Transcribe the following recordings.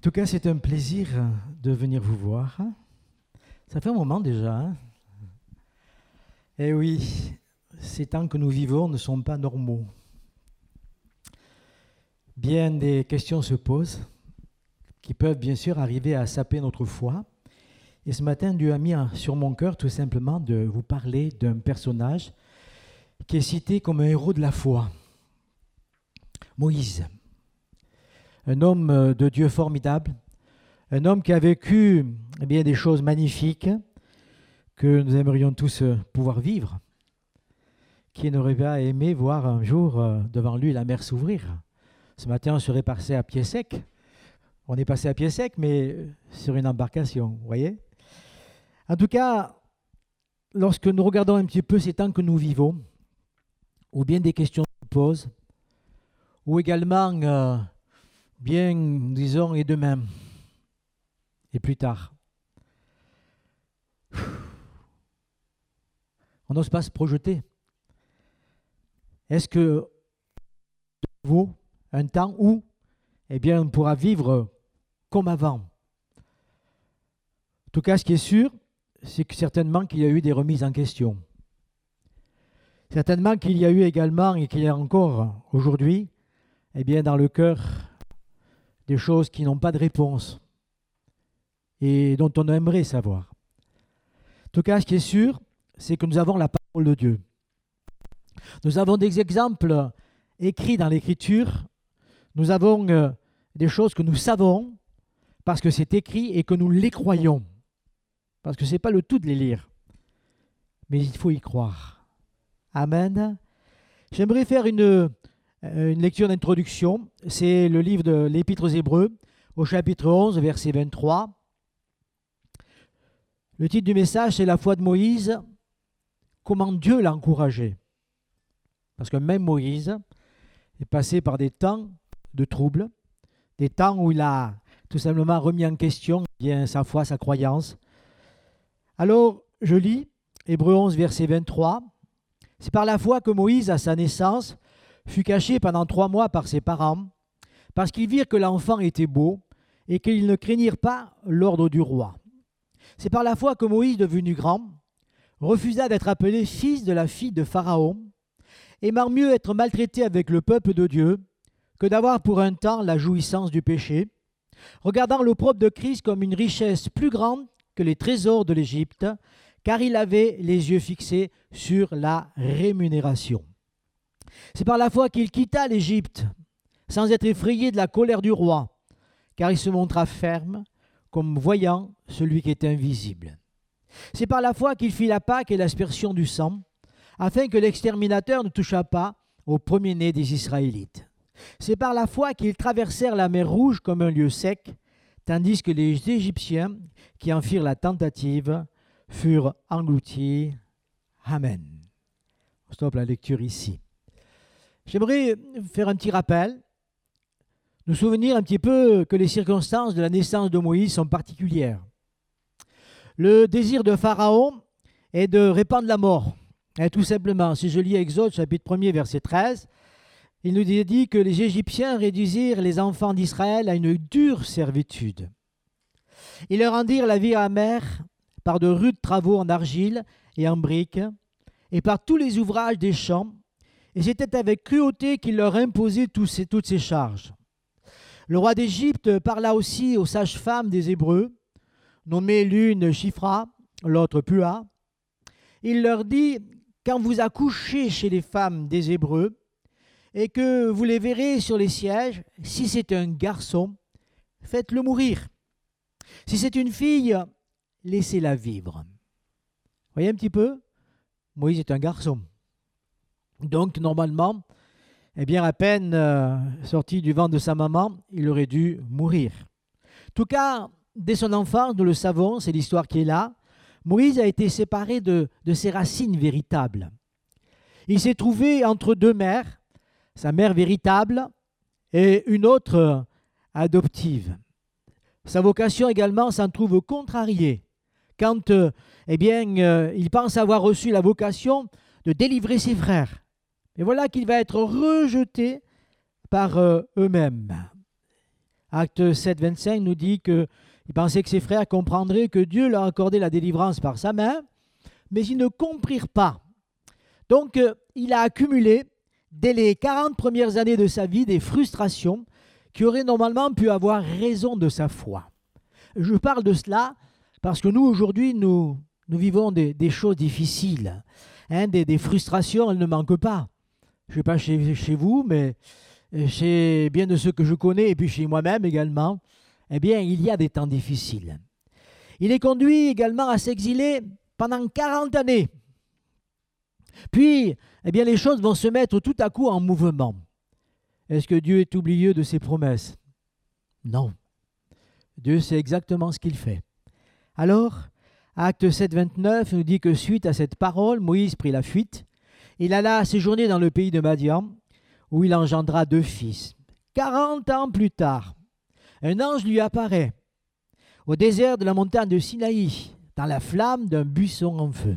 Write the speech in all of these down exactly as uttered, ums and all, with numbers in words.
tout cas, c'est un plaisir de venir vous voir. Ça fait un moment déjà. Hein. Eh oui, ces temps que nous vivons ne sont pas normaux. Bien des questions se posent qui peuvent bien sûr arriver à saper notre foi. Et ce matin, Dieu a mis sur mon cœur tout simplement de vous parler d'un personnage qui est cité comme un héros de la foi. Moïse. Un homme de Dieu formidable, un homme qui a vécu eh bien, des choses magnifiques que nous aimerions tous pouvoir vivre. Qui n'aurait pas aimé voir un jour devant lui la mer s'ouvrir? Ce matin, on serait passé à pied sec. On est passé à pied sec, mais sur une embarcation, vous voyez? En tout cas, lorsque nous regardons un petit peu ces temps que nous vivons, ou bien des questions se posent, ou également... Euh, bien, disons, et demain, et plus tard. On n'ose pas se projeter. Est-ce que vaut un temps où, eh bien, on pourra vivre comme avant? En tout cas, ce qui est sûr, c'est que certainement qu'il y a eu des remises en question. Certainement qu'il y a eu également, et qu'il y a encore aujourd'hui, eh bien, dans le cœur, des choses qui n'ont pas de réponse et dont on aimerait savoir. En tout cas, ce qui est sûr, c'est que nous avons la parole de Dieu. Nous avons des exemples écrits dans l'Écriture. Nous avons euh, des choses que nous savons parce que c'est écrit et que nous les croyons. Parce que ce n'est pas le tout de les lire, mais il faut y croire. Amen. J'aimerais faire une... Une lecture d'introduction, c'est le livre de l'Épître aux Hébreux, au chapitre onze, verset vingt-trois. Le titre du message, c'est « La foi de Moïse, comment Dieu l'a encouragé ». Parce que même Moïse est passé par des temps de troubles, des temps où il a tout simplement remis en question bien sa foi, sa croyance. Alors, je lis Hébreux onze, verset vingt-trois. « C'est par la foi que Moïse, à sa naissance, fut caché pendant trois mois par ses parents, parce qu'ils virent que l'enfant était beau et qu'ils ne craignirent pas l'ordre du roi. C'est par la foi que Moïse, devenu grand, refusa d'être appelé fils de la fille de Pharaon, aimant mieux être maltraité avec le peuple de Dieu que d'avoir pour un temps la jouissance du péché, regardant l'opprobre de Christ comme une richesse plus grande que les trésors de l'Égypte, car il avait les yeux fixés sur la rémunération. C'est par la foi qu'il quitta l'Égypte, sans être effrayé de la colère du roi, car il se montra ferme, comme voyant celui qui est invisible. C'est par la foi qu'il fit la Pâque et l'aspersion du sang, afin que l'exterminateur ne touchât pas au premier-né des Israélites. C'est par la foi qu'ils traversèrent la mer Rouge comme un lieu sec, tandis que les Égyptiens, qui en firent la tentative, furent engloutis. Amen. On stoppe la lecture ici. J'aimerais faire un petit rappel, nous souvenir un petit peu que les circonstances de la naissance de Moïse sont particulières. Le désir de Pharaon est de répandre la mort. Et tout simplement, si je lis Exode, chapitre premier, verset treize, il nous est dit que les Égyptiens réduisirent les enfants d'Israël à une dure servitude. Ils leur rendirent la vie amère par de rudes travaux en argile et en briques, et par tous les ouvrages des champs, et c'était avec cruauté qu'il leur imposait tous ces, toutes ces charges. Le roi d'Égypte parla aussi aux sages-femmes des Hébreux, nommées l'une Shifra, l'autre Pua. Il leur dit, quand vous accouchez chez les femmes des Hébreux, et que vous les verrez sur les sièges, si c'est un garçon, faites-le mourir. Si c'est une fille, laissez-la vivre. Vous voyez un petit peu? Moïse est un garçon. Donc, normalement, eh bien, à peine euh, sorti du ventre de sa maman, il aurait dû mourir. En tout cas, dès son enfance, nous le savons, c'est l'histoire qui est là, Moïse a été séparé de, de ses racines véritables. Il s'est trouvé entre deux mères, sa mère véritable et une autre euh, adoptive. Sa vocation également s'en trouve contrariée. Quand euh, eh bien, euh, il pense avoir reçu la vocation de délivrer ses frères. Et voilà qu'il va être rejeté par euh, eux-mêmes. Acte sept, vingt-cinq nous dit qu'il pensait que ses frères comprendraient que Dieu leur accordait la délivrance par sa main, mais ils ne comprirent pas. Donc, euh, il a accumulé, dès les quarante premières années de sa vie, des frustrations qui auraient normalement pu avoir raison de sa foi. Je parle de cela parce que nous, aujourd'hui, nous, nous vivons des, des choses difficiles. Hein, des, des frustrations, elles ne manquent pas. Je ne sais pas chez, chez vous, mais chez bien de ceux que je connais, et puis chez moi-même également, eh bien, il y a des temps difficiles. Il est conduit également à s'exiler pendant quarante années. Puis, eh bien, les choses vont se mettre tout à coup en mouvement. Est-ce que Dieu est oublieux de ses promesses? Non. Dieu sait exactement ce qu'il fait. Alors, Acte sept, vingt-neuf nous dit que suite à cette parole, Moïse prit la fuite. Il alla séjourner dans le pays de Madian, où il engendra deux fils. Quarante ans plus tard, un ange lui apparaît au désert de la montagne de Sinaï, dans la flamme d'un buisson en feu.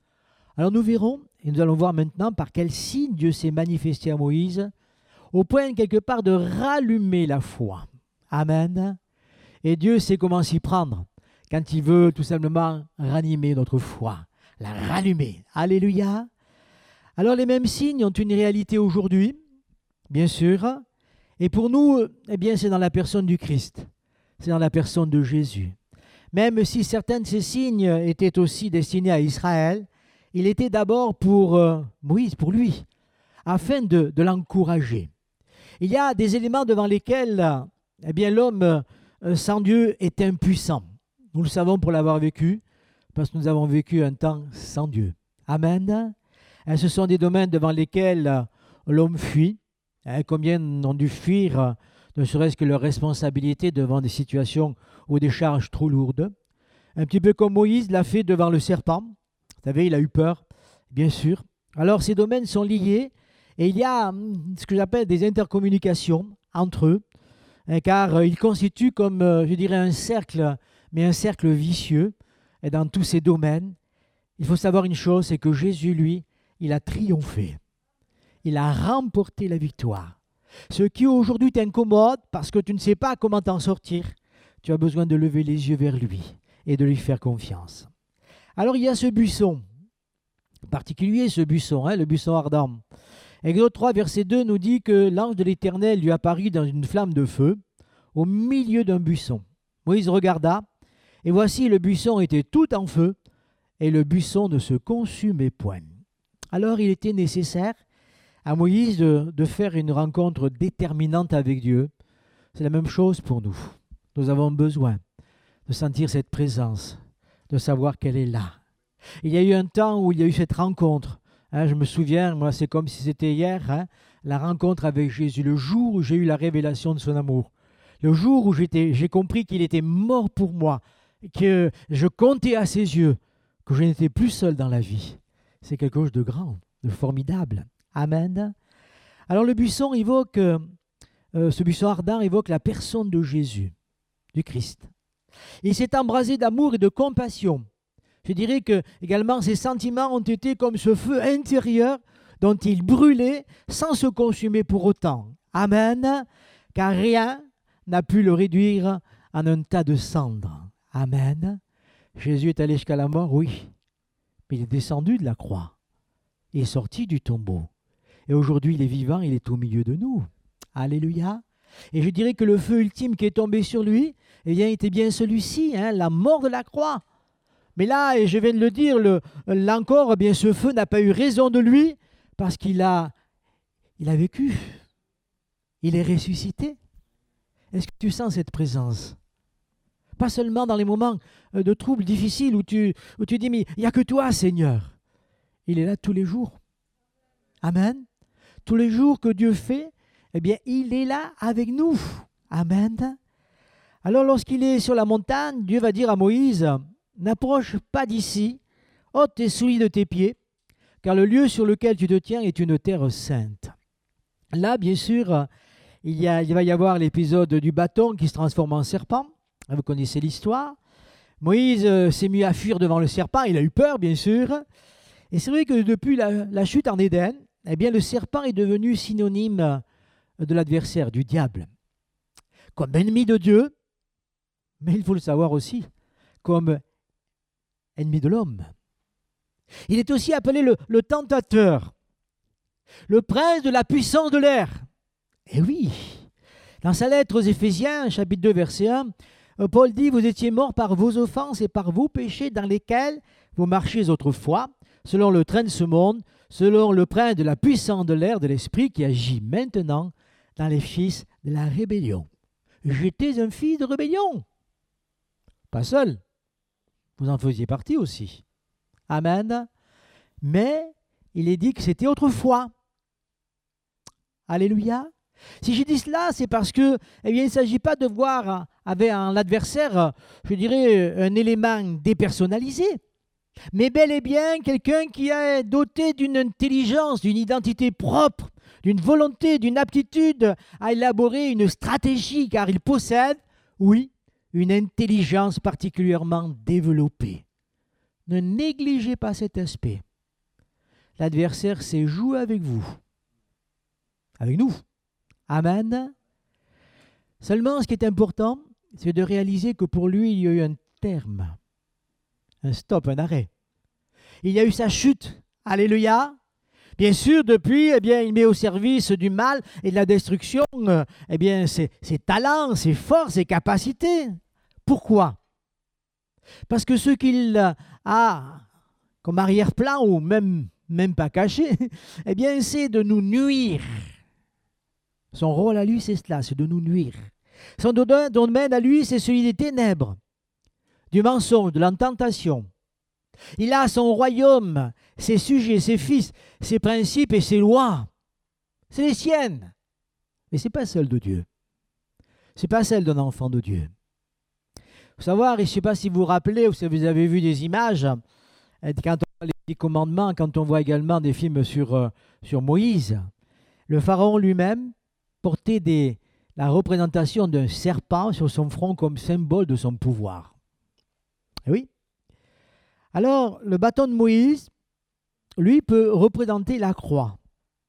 Alors nous verrons, et nous allons voir maintenant par quel signe Dieu s'est manifesté à Moïse, au point quelque part de rallumer la foi. Amen. Et Dieu sait comment s'y prendre quand il veut tout simplement ranimer notre foi, la rallumer. Alléluia. Alors les mêmes signes ont une réalité aujourd'hui, bien sûr, et pour nous, eh bien, c'est dans la personne du Christ, c'est dans la personne de Jésus. Même si certains de ces signes étaient aussi destinés à Israël, il était d'abord pour euh, Moïse, pour lui, afin de, de l'encourager. Il y a des éléments devant lesquels eh bien, l'homme euh, sans Dieu est impuissant. Nous le savons pour l'avoir vécu, parce que nous avons vécu un temps sans Dieu. Amen. Et ce sont des domaines devant lesquels l'homme fuit. Hein, combien ont dû fuir, ne serait-ce que leurs responsabilités devant des situations ou des charges trop lourdes. Un petit peu comme Moïse l'a fait devant le serpent. Vous savez, il a eu peur, bien sûr. Alors, ces domaines sont liés et il y a ce que j'appelle des intercommunications entre eux, hein, car ils constituent comme, je dirais, un cercle, mais un cercle vicieux. Et dans tous ces domaines, il faut savoir une chose, c'est que Jésus, lui, il a triomphé. Il a remporté la victoire. Ce qui aujourd'hui t'incommode parce que tu ne sais pas comment t'en sortir, tu as besoin de lever les yeux vers lui et de lui faire confiance. Alors il y a ce buisson, en particulier ce buisson, hein, le buisson ardent. Exode trois, verset deux nous dit que l'ange de l'Éternel lui apparut dans une flamme de feu au milieu d'un buisson. Moïse regarda, et voici le buisson était tout en feu, et le buisson ne se consumait point. Alors il était nécessaire à Moïse de, de faire une rencontre déterminante avec Dieu. C'est la même chose pour nous. Nous avons besoin de sentir cette présence, de savoir qu'elle est là. Il y a eu un temps où il y a eu cette rencontre. Hein, je me souviens, moi c'est comme si c'était hier, hein, la rencontre avec Jésus, le jour où j'ai eu la révélation de son amour. Le jour où j'étais, j'ai compris qu'il était mort pour moi, que je comptais à ses yeux, que je n'étais plus seul dans la vie. C'est quelque chose de grand, de formidable. Amen. Alors le buisson évoque, euh, ce buisson ardent évoque la personne de Jésus, du Christ. Il s'est embrasé d'amour et de compassion. Je dirais que également ses sentiments ont été comme ce feu intérieur dont il brûlait sans se consumer pour autant. Amen. Car rien n'a pu le réduire en un tas de cendres. Amen. Jésus est allé jusqu'à la mort, oui. Mais il est descendu de la croix. Il est sorti du tombeau. Et aujourd'hui, il est vivant, il est au milieu de nous. Alléluia. Et je dirais que le feu ultime qui est tombé sur lui, eh bien, était bien celui-ci, hein, la mort de la croix. Mais là, et je viens de le dire, le, là encore, eh bien, ce feu n'a pas eu raison de lui parce qu'il a, il a vécu. Il est ressuscité. Est-ce que tu sens cette présence? Pas seulement dans les moments de troubles difficiles où tu, où tu dis, mais il n'y a que toi, Seigneur. Il est là tous les jours. Amen. Tous les jours que Dieu fait, eh bien, il est là avec nous. Amen. Alors, lorsqu'il est sur la montagne, Dieu va dire à Moïse, n'approche pas d'ici, ôte tes souliers de tes pieds, car le lieu sur lequel tu te tiens est une terre sainte. Là, bien sûr, il, y a, il va y avoir l'épisode du bâton qui se transforme en serpent. Vous connaissez l'histoire. Moïse euh, s'est mis à fuir devant le serpent. Il a eu peur, bien sûr. Et c'est vrai que depuis la, la chute en Éden, eh bien, le serpent est devenu synonyme de l'adversaire, du diable. comme ennemi de Dieu, mais il faut le savoir aussi, comme ennemi de l'homme. Il est aussi appelé le, le tentateur, le prince de la puissance de l'air. Et oui, dans sa lettre aux Éphésiens, chapitre deux, verset un, Paul dit « Vous étiez morts par vos offenses et par vos péchés dans lesquels vous marchiez autrefois, selon le train de ce monde, selon le prince de la puissance de l'air de l'esprit qui agit maintenant dans les fils de la rébellion. » J'étais un fils de rébellion. Pas seul. Vous en faisiez partie aussi. Amen. Mais il est dit que c'était autrefois. Alléluia. Si j'ai dit cela, c'est parce que, eh bien, il ne s'agit pas de voir avec un adversaire, je dirais, un élément dépersonnalisé, mais bel et bien quelqu'un qui est doté d'une intelligence, d'une identité propre, d'une volonté, d'une aptitude à élaborer une stratégie, car il possède, oui, une intelligence particulièrement développée. Ne négligez pas cet aspect. L'adversaire sait jouer avec vous, avec nous. Amen. Seulement, ce qui est important, c'est de réaliser que pour lui, il y a eu un terme, un stop, un arrêt. Il y a eu sa chute. Alléluia. Bien sûr, depuis, eh bien, il met au service du mal et de la destruction euh, eh bien, ses, ses talents, ses forces, ses capacités. Pourquoi? Parce que ce qu'il a comme arrière-plan, ou même, même pas caché, eh bien, c'est de nous nuire. Son rôle à lui, c'est cela, c'est de nous nuire. Son domaine à lui, c'est celui des ténèbres, du mensonge, de la tentation. Il a son royaume, ses sujets, ses fils, ses principes et ses lois. C'est les siennes. Mais ce n'est pas celle de Dieu. Ce n'est pas celle d'un enfant de Dieu. Il faut savoir, et je ne sais pas si vous vous rappelez ou si vous avez vu des images, quand on voit les dix commandements, quand on voit également des films sur, euh, sur Moïse, le pharaon lui-même portait des, la représentation d'un serpent sur son front comme symbole de son pouvoir. Et oui. Alors, le bâton de Moïse, lui, peut représenter la croix.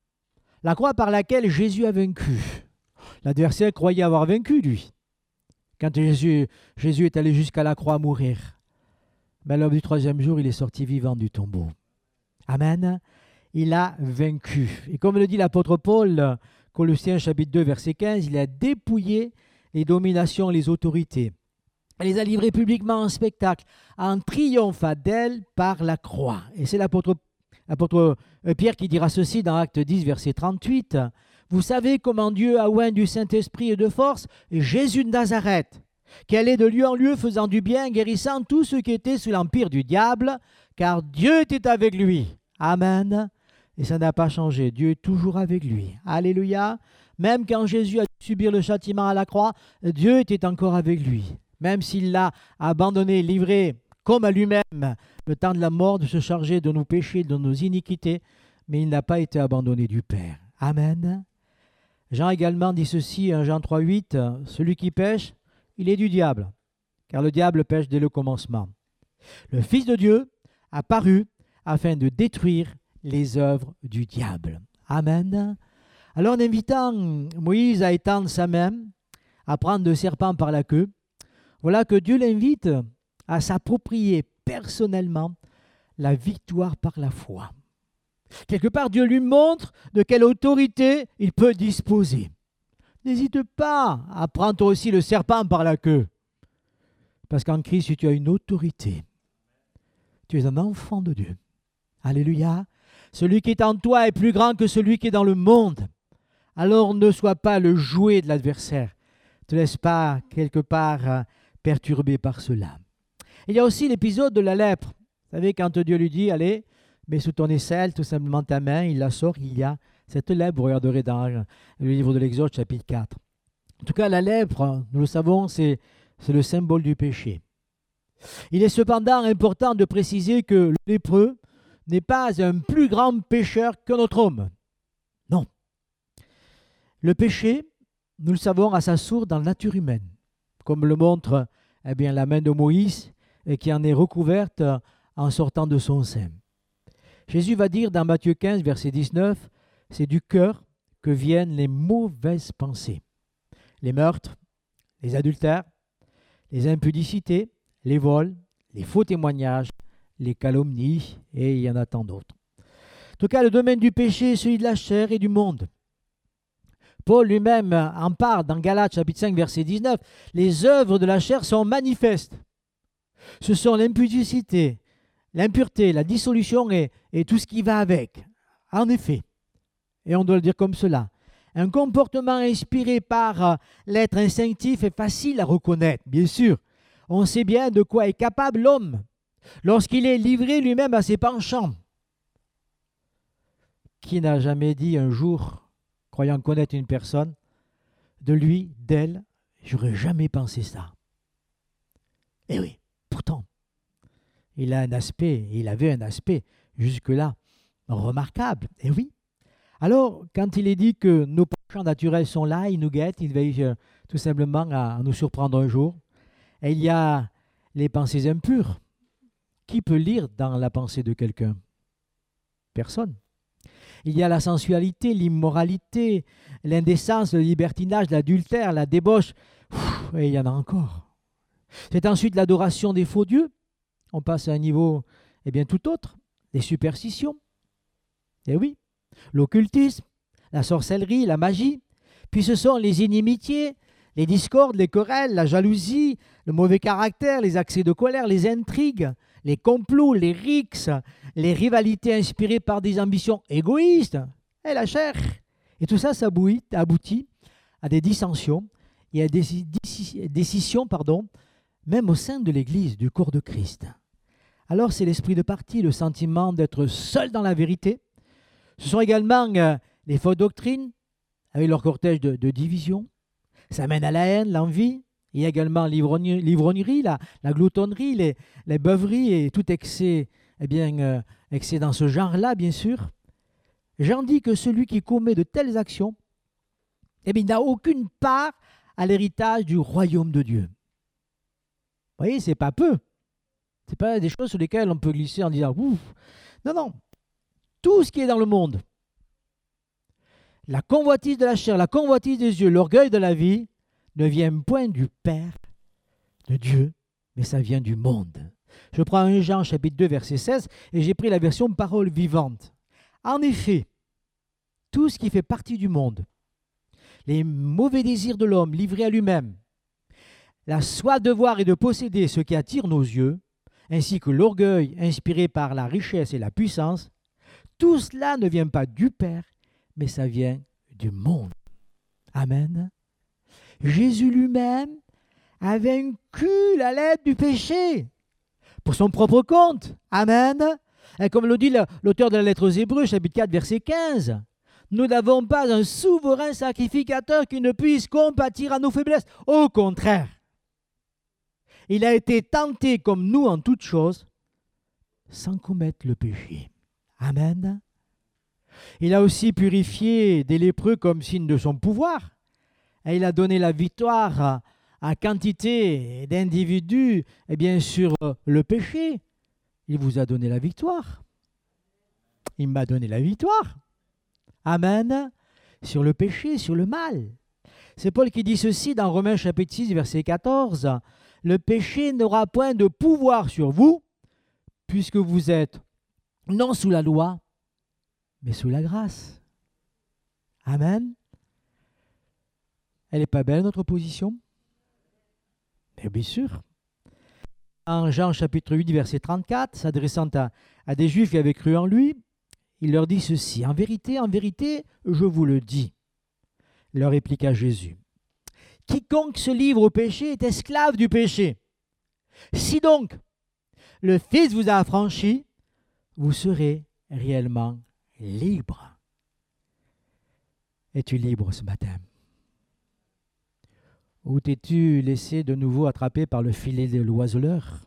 La croix par laquelle Jésus a vaincu. L'adversaire croyait avoir vaincu, lui. Quand Jésus, Jésus est allé jusqu'à la croix mourir. Mais lors du troisième jour, il est sorti vivant du tombeau. Amen. Il a vaincu. Et comme le dit l'apôtre Paul, Colossiens chapitre deux, verset quinze, il a dépouillé les dominations, les autorités. Il les a livrées publiquement en spectacle, en triompha d'elles par la croix. Et c'est l'apôtre, l'apôtre Pierre qui dira ceci dans Acte dix, verset trente-huit. « Vous savez comment Dieu a oint du Saint-Esprit et de force Jésus de Nazareth, qui allait de lieu en lieu faisant du bien, guérissant tous ceux qui étaient sous l'empire du diable, car Dieu était avec lui. » Amen. Et ça n'a pas changé. Dieu est toujours avec lui. Alléluia. Même quand Jésus a dû subir le châtiment à la croix, Dieu était encore avec lui. Même s'il l'a abandonné, livré comme à lui-même, le temps de la mort, de se charger de nos péchés, de nos iniquités, mais il n'a pas été abandonné du Père. Amen. Jean également dit ceci, en Jean trois, huit, « Celui qui pêche, il est du diable, car le diable pêche dès le commencement. Le Fils de Dieu a paru afin de détruire les œuvres du diable. » Amen. Alors en invitant Moïse à étendre sa main, à prendre le serpent par la queue, voilà que Dieu l'invite à s'approprier personnellement la victoire par la foi. Quelque part, Dieu lui montre de quelle autorité il peut disposer. N'hésite pas à prendre aussi le serpent par la queue. Parce qu'en Christ, tu as une autorité. Tu es un enfant de Dieu. Alléluia. Celui qui est en toi est plus grand que celui qui est dans le monde. Alors ne sois pas le jouet de l'adversaire. Ne te laisse pas quelque part perturbé par cela. Il y a aussi l'épisode de la lèpre. Vous savez, quand Dieu lui dit, allez, mets sous ton aisselle tout simplement ta main, il la sort, il y a cette lèpre. Vous regarderez dans le livre de l'Exode, chapitre quatre. En tout cas, la lèpre, nous le savons, c'est, c'est le symbole du péché. Il est cependant important de préciser que le lépreux n'est pas un plus grand pécheur qu'un autre homme. Non. Le péché, nous le savons, a sa source dans la nature humaine, comme le montre eh bien, la main de Moïse et qui en est recouverte en sortant de son sein. Jésus va dire dans Matthieu quinze, verset dix-neuf, « C'est du cœur que viennent les mauvaises pensées, les meurtres, les adultères, les impudicités, les vols, les faux témoignages, les calomnies, et il y en a tant d'autres. En tout cas, le domaine du péché est celui de la chair et du monde. Paul lui-même en parle dans Galates chapitre cinq, verset dix-neuf. Les œuvres de la chair sont manifestes. Ce sont l'impudicité, l'impureté, la dissolution et, et tout ce qui va avec. En effet, et on doit le dire comme cela, un comportement inspiré par l'être instinctif est facile à reconnaître, bien sûr. On sait bien de quoi est capable l'homme lorsqu'il est livré lui-même à ses penchants. Qui n'a jamais dit un jour, croyant connaître une personne, de lui, d'elle, j'aurais jamais pensé ça. Eh oui, pourtant, il a un aspect, il avait un aspect jusque-là remarquable. Eh oui. Alors, quand il est dit que nos penchants naturels sont là, ils nous guettent, ils veillent euh, tout simplement à, à nous surprendre un jour. Et il y a les pensées impures. Qui peut lire dans la pensée de quelqu'un? Personne. Il y a la sensualité, l'immoralité, l'indécence, le libertinage, l'adultère, la débauche. Ouf, et il y en a encore. C'est ensuite l'adoration des faux dieux. On passe à un niveau eh bien, tout autre. Les superstitions. Eh oui. L'occultisme, la sorcellerie, la magie. Puis ce sont les inimitiés, les discordes, les querelles, la jalousie, le mauvais caractère, les accès de colère, les intrigues, les complots, les rixes, les rivalités inspirées par des ambitions égoïstes, et la chair. Et tout ça, ça aboutit à des dissensions et à des décisions, pardon, même au sein de l'Église, du corps de Christ. Alors c'est l'esprit de parti, le sentiment d'être seul dans la vérité. Ce sont également euh, les fausses doctrines, avec leur cortège de, de division. Ça mène à la haine, l'envie. Il y a également l'ivrognerie, l'ivrognerie, la, la gloutonnerie, les, les beuveries et tout excès, eh bien, euh, excès dans ce genre-là, bien sûr. J'en dis que celui qui commet de telles actions, eh bien, il n'a aucune part à l'héritage du royaume de Dieu. Vous voyez, c'est pas peu. Ce n'est pas des choses sur lesquelles on peut glisser en disant « ouf ». Non, non. Tout ce qui est dans le monde, la convoitise de la chair, la convoitise des yeux, l'orgueil de la vie, ne vient point du Père, de Dieu, mais ça vient du monde. Je prends un Jean chapitre deux, verset seize, et j'ai pris la version parole vivante. En effet, tout ce qui fait partie du monde, les mauvais désirs de l'homme livrés à lui-même, la soif de voir et de posséder ce qui attire nos yeux, ainsi que l'orgueil inspiré par la richesse et la puissance, tout cela ne vient pas du Père, mais ça vient du monde. Amen. Jésus lui-même a vaincu la lettre du péché pour son propre compte. Amen. Et comme le dit l'auteur de la lettre aux Hébreux, chapitre quatre, verset quinze, nous n'avons pas un souverain sacrificateur qui ne puisse compatir à nos faiblesses. Au contraire, il a été tenté comme nous en toutes choses, sans commettre le péché. Amen. Il a aussi purifié des lépreux comme signe de son pouvoir. Et il a donné la victoire à, à quantité d'individus et bien sûr le péché. Il vous a donné la victoire. Il m'a donné la victoire. Amen. Sur le péché, sur le mal. C'est Paul qui dit ceci dans Romains chapitre six, verset quatorze. Le péché n'aura point de pouvoir sur vous, puisque vous êtes non sous la loi, mais sous la grâce. Amen. Elle n'est pas belle, notre position? Mais bien sûr. En Jean chapitre huit, verset trente-quatre, s'adressant à, à des Juifs qui avaient cru en lui, il leur dit ceci. En vérité, en vérité, je vous le dis, leur répliqua Jésus. Quiconque se livre au péché est esclave du péché. Si donc le Fils vous a affranchi, vous serez réellement libre. Es-tu libre ce matin? Ou t'es-tu laissé de nouveau attraper par le filet de l'oiseleur?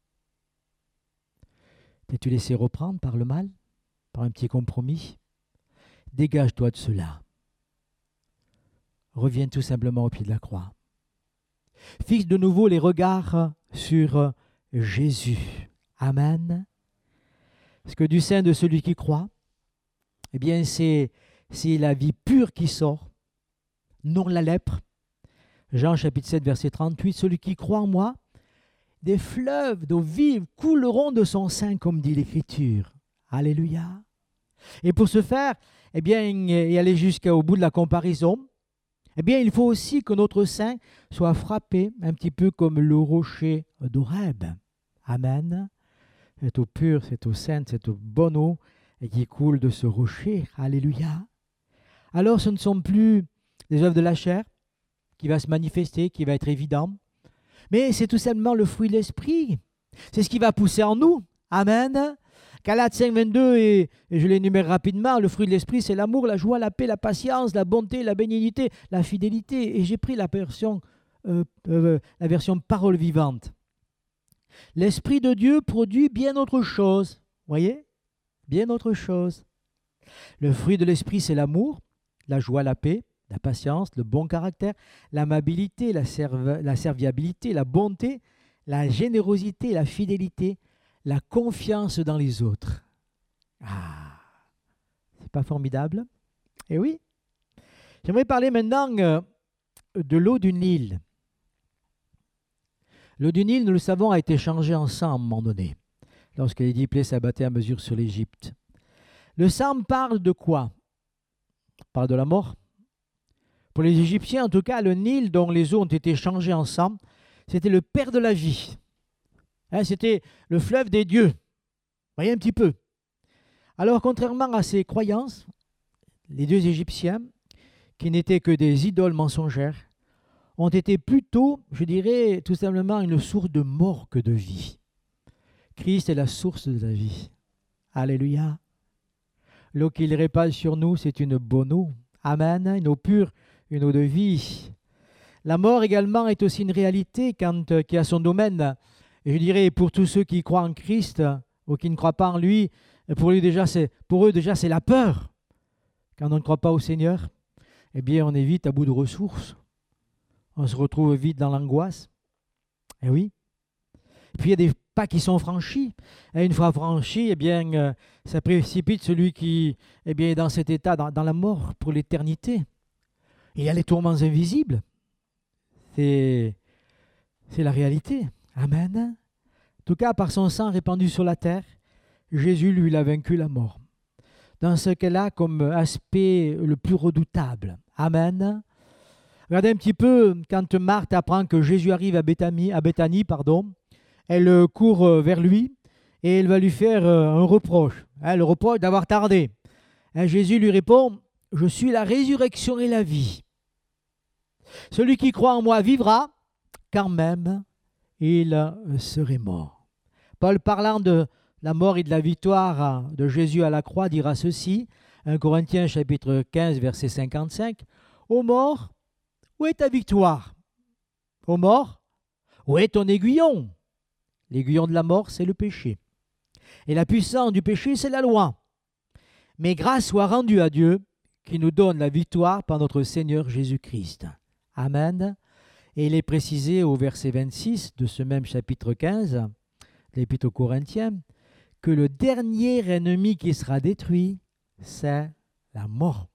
T'es-tu laissé reprendre par le mal, par un petit compromis? Dégage-toi de cela. Reviens tout simplement au pied de la croix. Fixe de nouveau les regards sur Jésus. Amen. Parce que du sein de celui qui croit, eh bien c'est, c'est la vie pure qui sort, non la lèpre. Jean chapitre sept, verset trente-huit, « Celui qui croit en moi, des fleuves d'eau vive couleront de son sein, comme dit l'Écriture. » Alléluia. Et pour ce faire, eh bien, et aller jusqu'au bout de la comparaison, eh bien, il faut aussi que notre sein soit frappé un petit peu comme le rocher d'Horeb. Amen. Cette eau pure, cette eau sainte, cette bonne eau et qui coule de ce rocher. Alléluia. Alors, ce ne sont plus des œuvres de la chair qui va se manifester, qui va être évident, mais c'est tout simplement le fruit de l'esprit. C'est ce qui va pousser en nous. Amen. Galates cinq, vingt-deux, et, et je l'énumère rapidement, le fruit de l'esprit, c'est l'amour, la joie, la paix, la patience, la bonté, la bénignité, la fidélité. Et j'ai pris la version, euh, euh, la version parole vivante. L'Esprit de Dieu produit bien autre chose. Voyez? Bien autre chose. Le fruit de l'esprit, c'est l'amour, la joie, la paix, la patience, le bon caractère, l'amabilité, la, serv- la serviabilité, la bonté, la générosité, la fidélité, la confiance dans les autres. Ah, c'est pas formidable? Eh oui. J'aimerais parler maintenant euh, de l'eau du Nil. L'eau du Nil, nous le savons, a été changée en sang à un moment donné, lorsque les dix plaies s'abattaient à mesure sur l'Égypte. Le psaume parle de quoi? Il parle de la mort. Pour les Égyptiens, en tout cas, le Nil, dont les eaux ont été changées en sang, c'était le père de la vie. Hein, c'était le fleuve des dieux. Vous voyez un petit peu. Alors, contrairement à ces croyances, les dieux égyptiens, qui n'étaient que des idoles mensongères, ont été plutôt, je dirais, tout simplement une source de mort que de vie. Christ est la source de la vie. Alléluia. L'eau qu'il répand sur nous, c'est une bonne eau. Amen. Une eau pure, une eau de vie. La mort également est aussi une réalité quand, euh, qui a son domaine. Et je dirais pour tous ceux qui croient en Christ ou qui ne croient pas en lui, pour, lui déjà, c'est, pour eux déjà c'est la peur. Quand on ne croit pas au Seigneur, eh bien on est vite à bout de ressources. On se retrouve vite dans l'angoisse. Eh oui. Et puis il y a des pas qui sont franchis. Et une fois franchis, eh bien euh, ça précipite celui qui eh bien, est dans cet état, dans, dans la mort pour l'éternité. Il y a les tourments invisibles. C'est, c'est la réalité. Amen. En tout cas, par son sang répandu sur la terre, Jésus, lui, il a vaincu la mort. Dans ce qu'elle a comme aspect le plus redoutable. Amen. Regardez un petit peu, quand Marthe apprend que Jésus arrive à Béthanie, à Béthanie pardon, elle court vers lui et elle va lui faire un reproche. Hein, le reproche d'avoir tardé. Hein, Jésus lui répond, « Je suis la résurrection et la vie. Celui qui croit en moi vivra, quand même il serait mort. » Paul, parlant de la mort et de la victoire de Jésus à la croix, dira ceci, un Corinthiens chapitre quinze, verset cinquante-cinq, « Ô mort, où est ta victoire? Ô mort, où est ton aiguillon? L'aiguillon de la mort, c'est le péché. Et la puissance du péché, c'est la loi. Mais grâce soit rendue à Dieu qui nous donne la victoire par notre Seigneur Jésus-Christ. » Amen. Et il est précisé au verset vingt-six de ce même chapitre quinze, de l'Épître aux Corinthiens, que le dernier ennemi qui sera détruit, c'est la mort.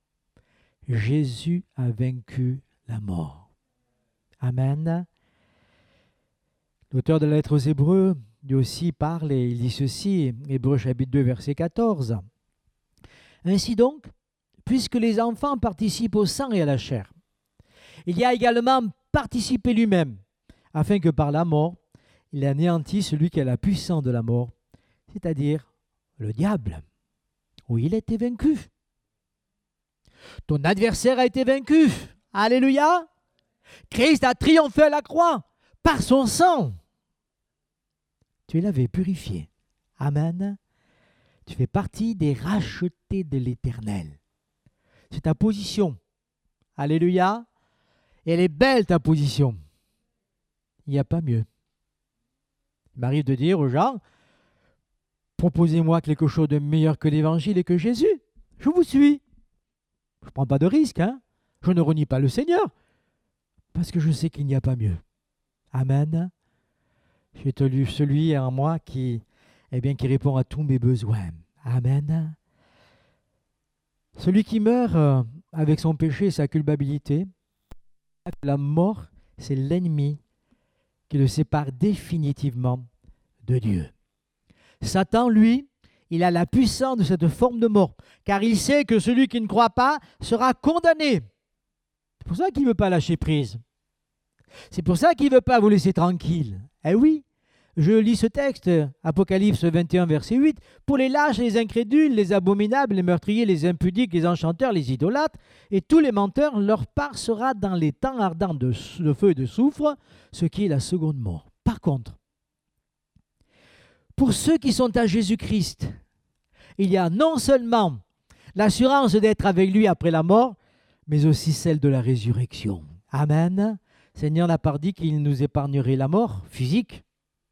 Jésus a vaincu la mort. Amen. L'auteur de la lettre aux Hébreux, lui aussi parle et il dit ceci, Hébreux chapitre deux, verset quatorze. Ainsi donc, puisque les enfants participent au sang et à la chair, il y a également participé lui-même, afin que par la mort, il anéantisse celui qui a la puissance de la mort, c'est-à-dire le diable. Oui, il a été vaincu. Ton adversaire a été vaincu. Alléluia. Christ a triomphé à la croix par son sang. Tu l'avais purifié. Amen. Tu fais partie des rachetés de l'Éternel. C'est ta position. Alléluia. Et elle est belle ta position. Il n'y a pas mieux. Il m'arrive de dire aux gens, proposez-moi quelque chose de meilleur que l'Évangile et que Jésus. Je vous suis. Je ne prends pas de risque. Hein? Je ne renie pas le Seigneur. Parce que je sais qu'il n'y a pas mieux. Amen. J'ai tenu celui en moi qui, eh bien, qui répond à tous mes besoins. Amen. Celui qui meurt avec son péché et sa culpabilité, la mort c'est l'ennemi qui le sépare définitivement de Dieu. Satan, lui, il a la puissance de cette forme de mort, car il sait que celui qui ne croit pas sera condamné. C'est pour ça qu'il ne veut pas lâcher prise. C'est pour ça qu'il ne veut pas vous laisser tranquille. Eh oui, je lis ce texte, Apocalypse vingt et un, verset huit. « Pour les lâches, les incrédules, les abominables, les meurtriers, les impudiques, les enchanteurs, les idolâtres, et tous les menteurs, leur part sera dans les temps ardents de, de feu et de soufre, ce qui est la seconde mort. » Par contre, pour ceux qui sont à Jésus-Christ, il y a non seulement l'assurance d'être avec lui après la mort, mais aussi celle de la résurrection. Amen. Seigneur n'a pas dit qu'il nous épargnerait la mort physique.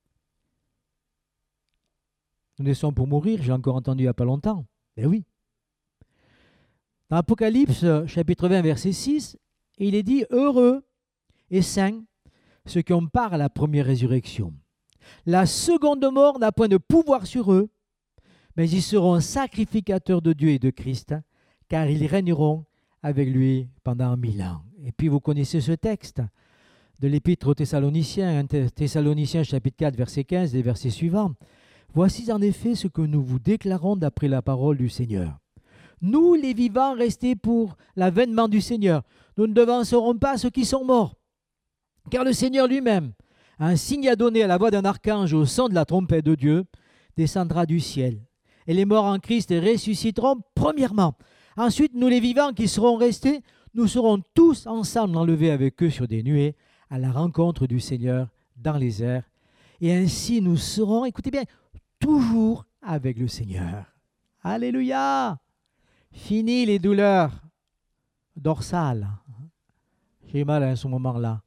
Nous naissons pour mourir, j'ai encore entendu il n'y a pas longtemps. Ben oui. Dans Apocalypse, chapitre vingt, verset six, il est dit « Heureux et saints ceux qui ont part à la première résurrection. La seconde mort n'a point de pouvoir sur eux, mais ils seront sacrificateurs de Dieu et de Christ, car ils régneront avec lui pendant mille ans. » Et puis vous connaissez ce texte de l'Épître aux Thessaloniciens, Thessaloniciens chapitre quatre, verset quinze, les versets suivants. « Voici en effet ce que nous vous déclarons d'après la parole du Seigneur. Nous, les vivants, restés pour l'avènement du Seigneur, nous ne devancerons pas ceux qui sont morts. Car le Seigneur lui-même, un signe à donner à la voix d'un archange au son de la trompette de Dieu, descendra du ciel. Et les morts en Christ ressusciteront premièrement. Ensuite, nous les vivants qui serons restés, nous serons tous ensemble enlevés avec eux sur des nuées à la rencontre du Seigneur dans les airs. Et ainsi nous serons, écoutez bien, toujours avec le Seigneur. Alléluia! Fini les douleurs dorsales. J'ai mal à ce moment-là.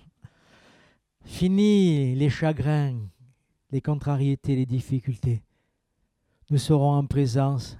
Fini les chagrins, les contrariétés, les difficultés. Nous serons en présence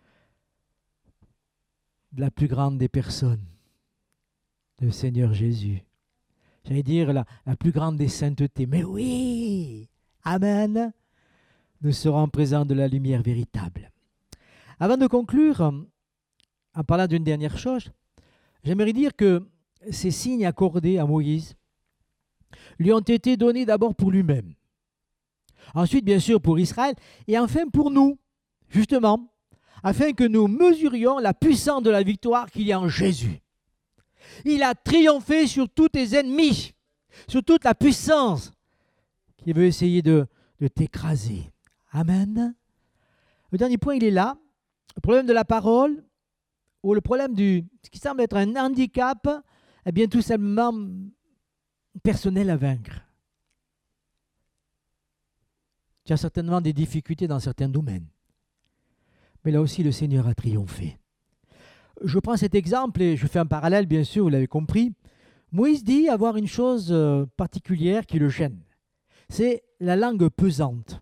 de la plus grande des personnes, le Seigneur Jésus. J'allais dire la, la plus grande des saintetés. Mais oui, amen. Nous serons en présence de la lumière véritable. Avant de conclure, en parlant d'une dernière chose, j'aimerais dire que ces signes accordés à Moïse lui ont été donnés d'abord pour lui-même. Ensuite, bien sûr, pour Israël. Et enfin, pour nous, justement, afin que nous mesurions la puissance de la victoire qu'il y a en Jésus. Il a triomphé sur tous tes ennemis, sur toute la puissance qui veut essayer de, de t'écraser. Amen. Le dernier point, il est là. Le problème de la parole, ou le problème du ce qui semble être un handicap, eh bien tout simplement personnel à vaincre. Tu as certainement des difficultés dans certains domaines. Mais là aussi, le Seigneur a triomphé. Je prends cet exemple et je fais un parallèle, bien sûr, vous l'avez compris. Moïse dit avoir une chose particulière qui le gêne. C'est la langue pesante.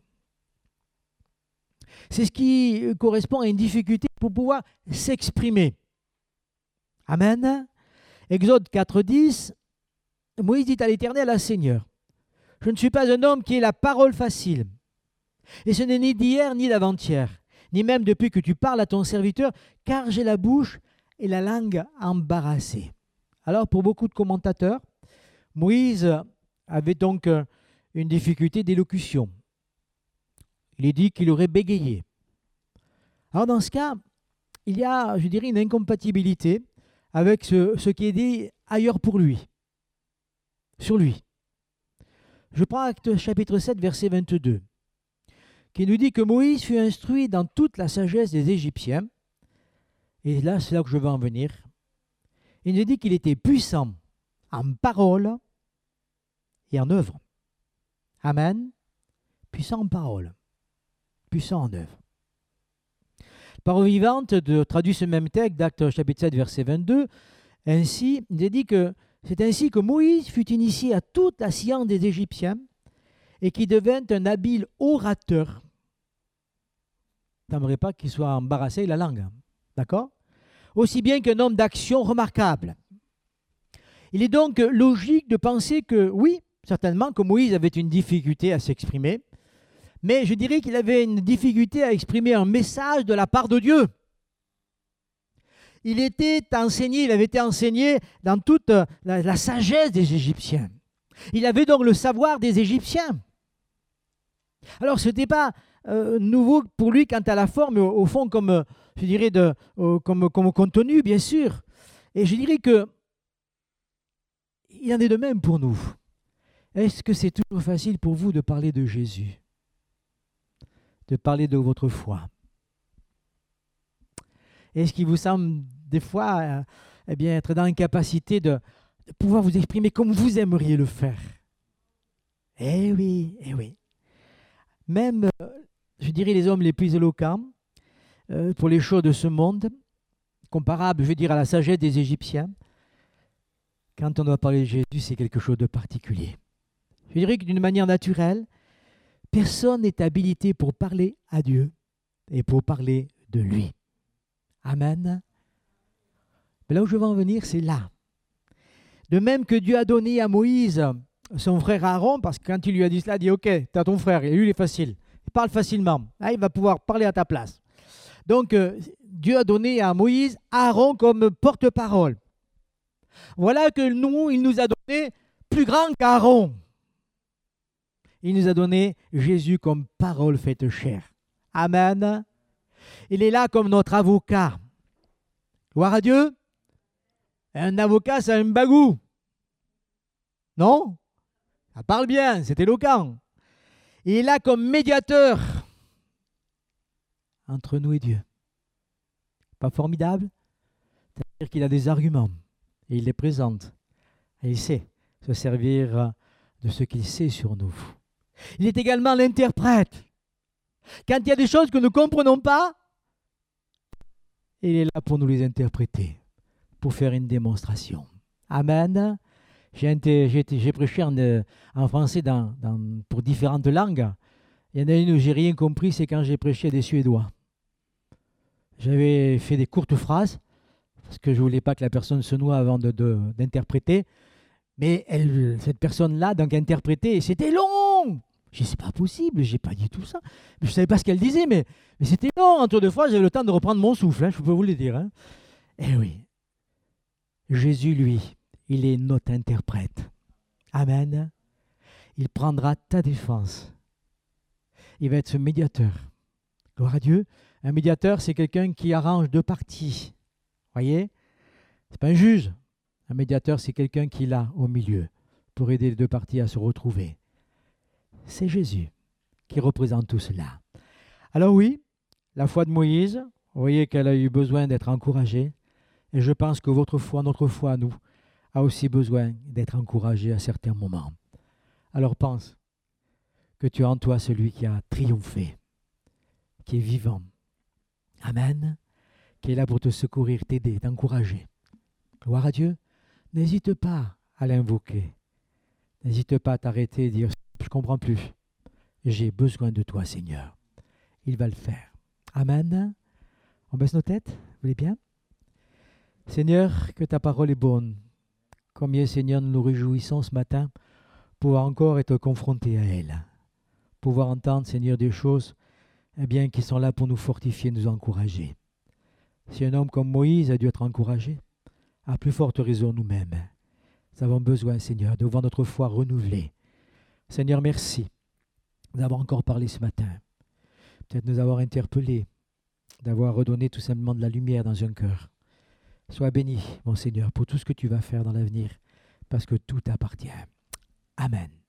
C'est ce qui correspond à une difficulté pour pouvoir s'exprimer. Amen. Exode quatre, dix, Moïse dit à l'Éternel, à Seigneur, je ne suis pas un homme qui ait la parole facile. Et ce n'est ni d'hier ni d'avant-hier, ni même depuis que tu parles à ton serviteur, car j'ai la bouche et la langue embarrassée. Alors, pour beaucoup de commentateurs, Moïse avait donc une difficulté d'élocution. Il est dit qu'il aurait bégayé. Alors, dans ce cas, il y a, je dirais, une incompatibilité avec ce, ce qui est dit ailleurs pour lui, sur lui. Je prends Actes chapitre sept, verset vingt-deux, qui nous dit que Moïse fut instruit dans toute la sagesse des Égyptiens. Et là, c'est là que je veux en venir. Il nous dit qu'il était puissant en parole et en œuvre. Amen. Puissant en parole, puissant en œuvre. Parole vivante de, traduit ce même texte d'Actes chapitre sept, verset vingt-deux. Ainsi, il est dit que c'est ainsi que Moïse fut initié à toute la science des Égyptiens et qui devint un habile orateur. Tu n'aimerais pas qu'il soit embarrassé la langue, d'accord? Aussi bien qu'un homme d'action remarquable. Il est donc logique de penser que, oui, certainement que Moïse avait une difficulté à s'exprimer, mais je dirais qu'il avait une difficulté à exprimer un message de la part de Dieu. il était enseigné, il avait été enseigné dans toute la, la sagesse des Égyptiens. Il avait donc le savoir des Égyptiens. Alors, ce n'était pas euh, nouveau pour lui quant à la forme, au, au fond, comme, je dirais, de, euh, comme, comme contenu, bien sûr. Et je dirais que il en est de même pour nous. Est-ce que c'est toujours facile pour vous de parler de Jésus, de parler de votre foi? Est-ce qu'il vous semble des fois euh, eh bien, être dans l'incapacité de, de pouvoir vous exprimer comme vous aimeriez le faire? Eh oui, eh oui. Même, euh, je dirais, les hommes les plus éloquents euh, pour les choses de ce monde, comparables, je veux dire, à la sagesse des Égyptiens, quand on doit parler de Jésus, c'est quelque chose de particulier. Je dirais que d'une manière naturelle, personne n'est habilité pour parler à Dieu et pour parler de lui. Amen. Mais là où je veux en venir, c'est là. De même que Dieu a donné à Moïse son frère Aaron, parce que quand il lui a dit cela, il a dit « Ok, tu as ton frère, et lui il est facile, il parle facilement, ah, il va pouvoir parler à ta place. » Donc euh, Dieu a donné à Moïse Aaron comme porte-parole. Voilà que nous, il nous a donné plus grand qu'Aaron. Il nous a donné Jésus comme parole faite chair. Amen. Il est là comme notre avocat. Gloire à Dieu. Un avocat, c'est un bagou. Non? Ça parle bien, c'est éloquent. Il est là comme médiateur entre nous et Dieu. Pas formidable? C'est-à-dire qu'il a des arguments et il les présente. Et il sait se servir de ce qu'il sait sur nous. Il est également l'interprète. Quand il y a des choses que nous ne comprenons pas, il est là pour nous les interpréter, pour faire une démonstration. Amen. J'ai, j'ai, j'ai prêché en, en français dans, dans, pour différentes langues. Il y en a une où j'ai rien compris, c'est quand j'ai prêché à des Suédois. J'avais fait des courtes phrases, parce que je ne voulais pas que la personne se noie avant de, de, d'interpréter. Mais elle, cette personne-là, donc, interprétait, et c'était long. Je dis, c'est pas possible, j'ai pas dit tout ça. Je ne savais pas ce qu'elle disait, mais, mais c'était long. Entre deux fois, j'avais le temps de reprendre mon souffle, hein, je peux vous le dire. Hein. Eh oui, Jésus, lui, il est notre interprète. Amen. Il prendra ta défense. Il va être ce médiateur. Gloire à Dieu. Un médiateur, c'est quelqu'un qui arrange deux parties. Voyez? Ce n'est pas un juge. Un médiateur, c'est quelqu'un qui est là, au milieu, pour aider les deux parties à se retrouver. C'est Jésus qui représente tout cela. Alors oui, la foi de Moïse, vous voyez qu'elle a eu besoin d'être encouragée. Et je pense que votre foi, notre foi à nous, a aussi besoin d'être encouragée à certains moments. Alors pense que tu as en toi celui qui a triomphé, qui est vivant. Amen. Qui est là pour te secourir, t'aider, t'encourager. Gloire à Dieu. N'hésite pas à l'invoquer. N'hésite pas à t'arrêter et dire « Je ne comprends plus. J'ai besoin de toi, Seigneur. » Il va le faire. Amen. On baisse nos têtes. Vous voulez bien? Seigneur, que ta parole est bonne. Combien, Seigneur, nous nous réjouissons ce matin pour encore être confrontés à elle. Pouvoir entendre, Seigneur, des choses eh bien, qui sont là pour nous fortifier, nous encourager. Si un homme comme Moïse a dû être encouragé, à plus forte raison nous-mêmes. Nous avons besoin, Seigneur, de voir notre foi renouvelée. Seigneur, merci d'avoir encore parlé ce matin. Peut-être nous avoir interpellés, d'avoir redonné tout simplement de la lumière dans un cœur. Sois béni, mon Seigneur, pour tout ce que tu vas faire dans l'avenir, parce que tout t'appartient. Amen.